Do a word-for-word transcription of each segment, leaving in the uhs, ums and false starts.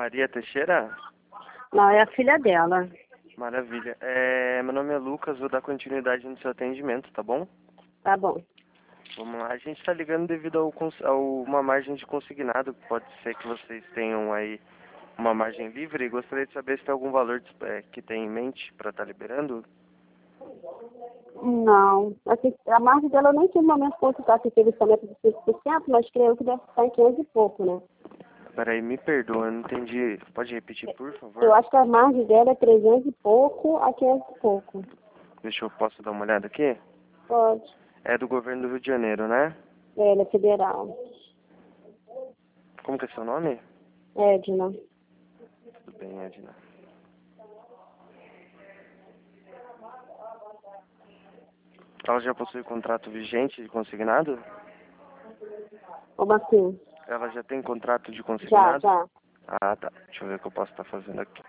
Maria Teixeira? Não, é a filha dela. Maravilha. É, meu nome é Lucas, vou dar continuidade no seu atendimento, tá bom? Tá bom. Vamos lá. A gente está ligando devido ao, cons- ao uma margem de consignado. Pode ser que vocês tenham aí uma margem livre. Gostaria de saber se tem algum valor dis- é, que tem em mente para estar liberando. Não. Assim, a margem dela eu nem tive momento de consultar se teve somente de cinco por cento, mas creio que deve estar em quinhentos e pouco, né? Peraí, me perdoa, eu não entendi. Pode repetir, por favor? Eu acho que a margem dela é trezentos e pouco a quinhentos e pouco. Deixa eu, posso dar uma olhada aqui? Pode. É do governo do Rio de Janeiro, né? É, ela é federal. Como que é seu nome? Edna. Tudo bem, Edna. Ela já possui contrato vigente de consignado? Como assim? Ela já tem contrato de Já, consignado? já. Ah, tá. Deixa eu ver o que eu posso estar fazendo aqui.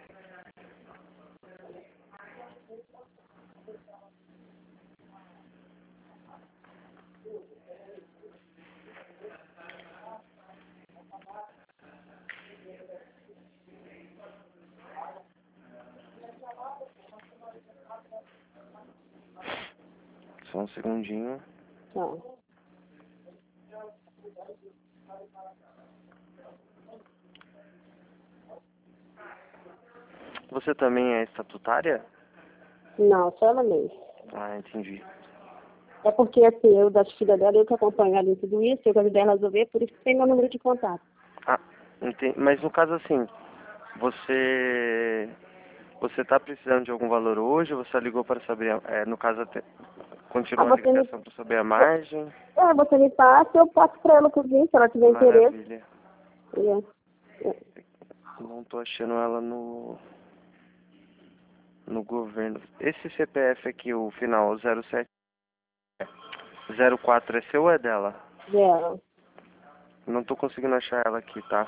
Só um segundinho. Tá. Você também é estatutária? Não, só ela mesmo. Ah, entendi. É porque, assim, eu das filhas dela, eu que acompanho ela em tudo isso, eu ajudei ela a resolver, por isso que tem meu número de contato. Ah, entendi. Mas no caso assim, você você tá precisando de algum valor hoje? Ou você ligou para saber, a- é, no caso, até, Ah, continua a você me... ligação para saber a margem? É, você me passa, eu passo pra ela por mim, se ela tiver interesse. Maravilha. É. É. Não tô achando ela no no governo. Esse C P F aqui, o final zero sete zero quatro, é seu ou é dela? Dela. Não tô conseguindo achar ela aqui, tá?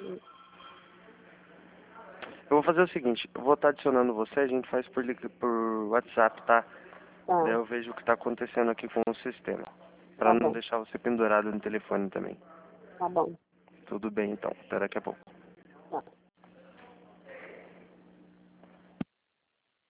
Eu vou fazer o seguinte, eu vou estar adicionando você, a gente faz por, lig- por WhatsApp, tá? Tá, Daí eu vejo o que tá acontecendo aqui com o sistema. Pra tá não bom, deixar você pendurado no telefone também. tá bom. Tudo bem então, até daqui a pouco.